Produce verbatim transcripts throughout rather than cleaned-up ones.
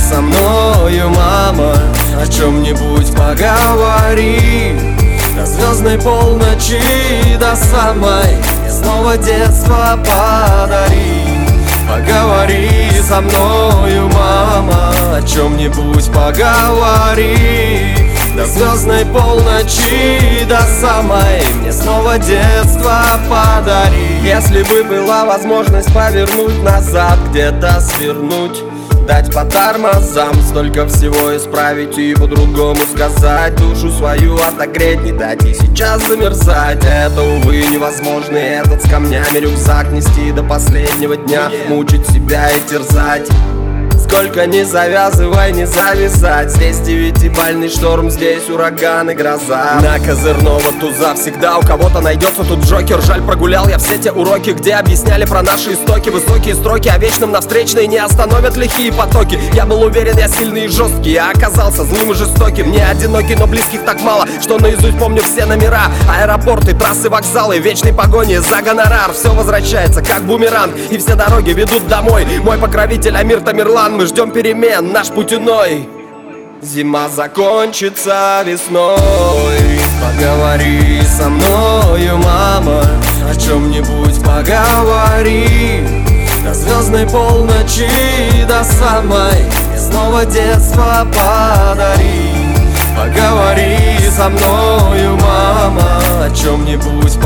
со мною, мама, о чем-нибудь поговори. До звездной полночи, до самой, мне снова детство подари. Поговори со мною, мама, о чем-нибудь поговори. До звездной полночи, до самой, мне снова детство подари. Если бы была возможность повернуть назад, где-то свернуть, дать по тормозам, столько всего исправить и по-другому сказать. Душу свою отогреть, не дать ей сейчас замерзать. Это, увы, невозможно, этот с камнями рюкзак нести до последнего дня, мучить себя и терзать. Сколько не завязывай, не завязать. Здесь девятибальный шторм, здесь ураган и гроза. На козырного туза всегда у кого-то найдется тут Джокер. Жаль, прогулял я все те уроки, где объясняли про наши истоки. Высокие строки о вечном на встречной не остановят лихие потоки. Я был уверен, я сильный и жесткий, а оказался злым и жестоким. Не одинокий, но близких так мало, что наизусть помню все номера. Аэропорты, трассы, вокзалы, вечной погони за гонорар. Все возвращается, как бумеранг, и все дороги ведут домой. Мой покровитель Амир Тамерлан, мы ждем перемен, наш путь иной. Зима закончится весной. Поговори со мною, мама, о чем-нибудь поговори. До звездной полночи, до самой, мне снова детство подари. Поговори со мною, мама, о чем-нибудь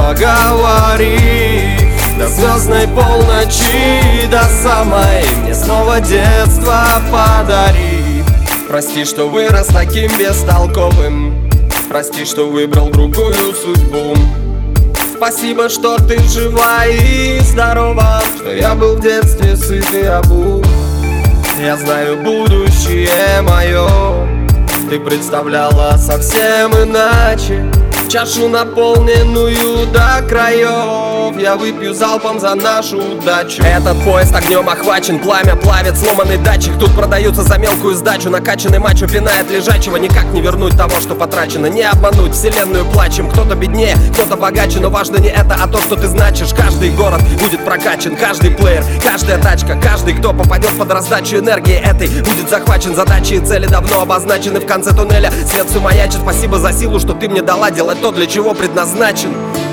поговори. До звездной полночи, до самой, мне снова детство подари. Прости, что вырос таким бестолковым, прости, что выбрал другую судьбу. Спасибо, что ты жива и здорова, что я был в детстве сыт и обут. Я знаю будущее мое, ты представляла совсем иначе. Чашу наполненную до краев я выпью залпом за нашу удачу. Этот поезд огнем охвачен, пламя плавит сломанный датчик. Тут продаются за мелкую сдачу, накачанный мачо пинает лежачего. Никак не вернуть того, что потрачено, не обмануть вселенную плачем. Кто-то беднее, кто-то богаче, но важно не это, а то, что ты значишь. Каждый город будет прокачан, каждый плеер, каждая тачка, каждый, кто попадет под раздачу энергии этой, будет захвачен. Задачи и цели давно обозначены, в конце туннеля свет все маячит. Спасибо за силу, что ты мне дала делать то, для чего предназначен.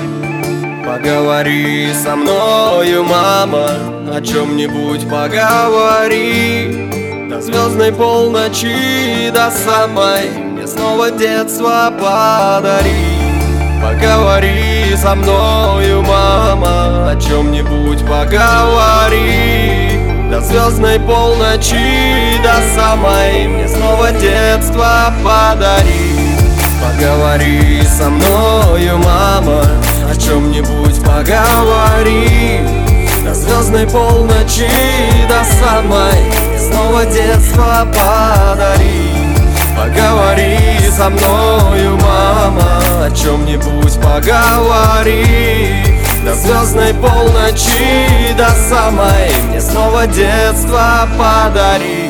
Поговори со мною, мама, о чем-нибудь поговори. До звездной полночи, до самой, мне снова детство подари. Поговори со мною, мама, о чем-нибудь поговори. До звездной полночи, до самой, мне снова детство подари. Поговори со мною, мама, о чем-нибудь поговори. До звездной полночи, до самой, мне снова детство подари. Поговори со мною, мама, о чем-нибудь поговори. До звездной полночи, до самой, мне снова детство подари.